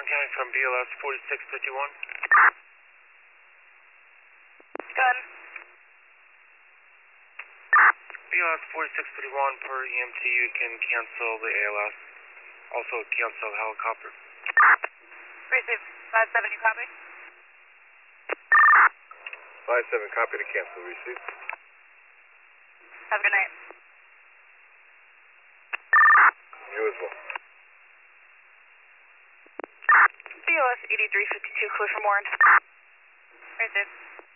Warren County from BLS 4651. Gun. BLS 4651 per EMT, you can cancel the ALS. Also cancel the helicopter. Receive 5-7, you copy? 5-7, copy to cancel. Receive. Have a good night. You as well. BLS 8352, clear from Warren. Receive.